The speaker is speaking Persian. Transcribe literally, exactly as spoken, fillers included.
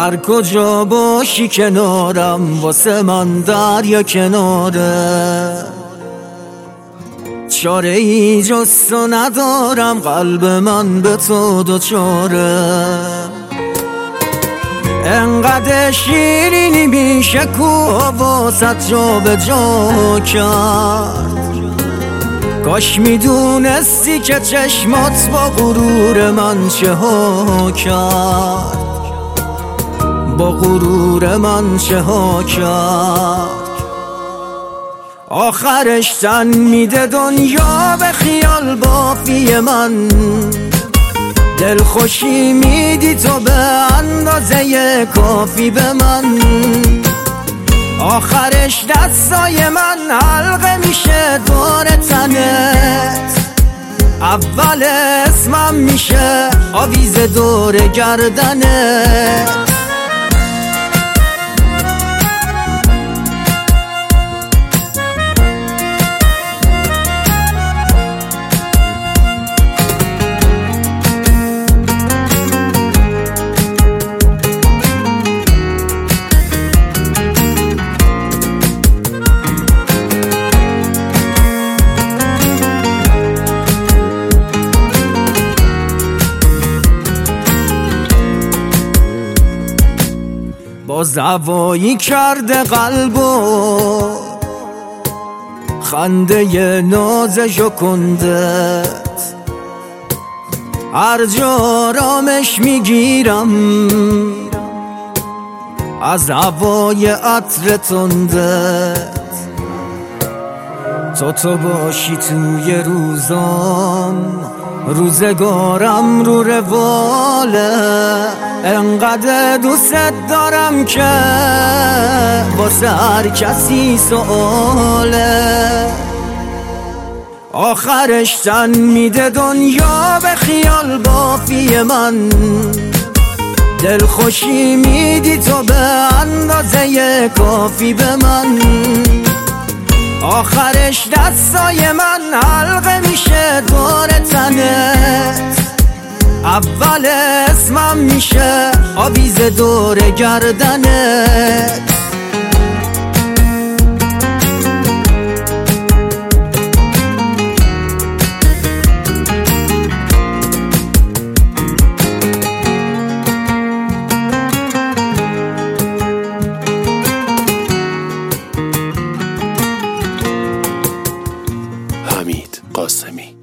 هر کجا باشی کنارم، واسه من دریا کناره. چاره ای جز تو ندارم، قلب من به تو دوچاره. انقدر شیرینی میشه کو واسط جا به جا کرد. کاش میدونستی که چشمات با غرور من چه ها کرد، با غرور من چه ها کرد. آخرش تن میده دنیا به خیال بافی من، دل خوشی میدی تو به اندازه کافی به من. آخرش دستای من حلقه میشه دور تنت، اول اسمم میشه آویز دور گردنت. باز هوایی کرده قلبو خنده ناز ژکندت، هر جا آرامش میگیرم از هوای عطر تندت. تو تو باشی توی روزام، روزگارم رو رواله. انقدر دوست دارم که واسه هر کسی سؤاله. آخرش تن میده دنیا به خیال بافی من، دل خوشی میدی تو به اندازه کافی به من. آخرش دستای من حلقه میشه دور تنت، اول اسمم میشه آویز دور گردنت. حمید قاسمی.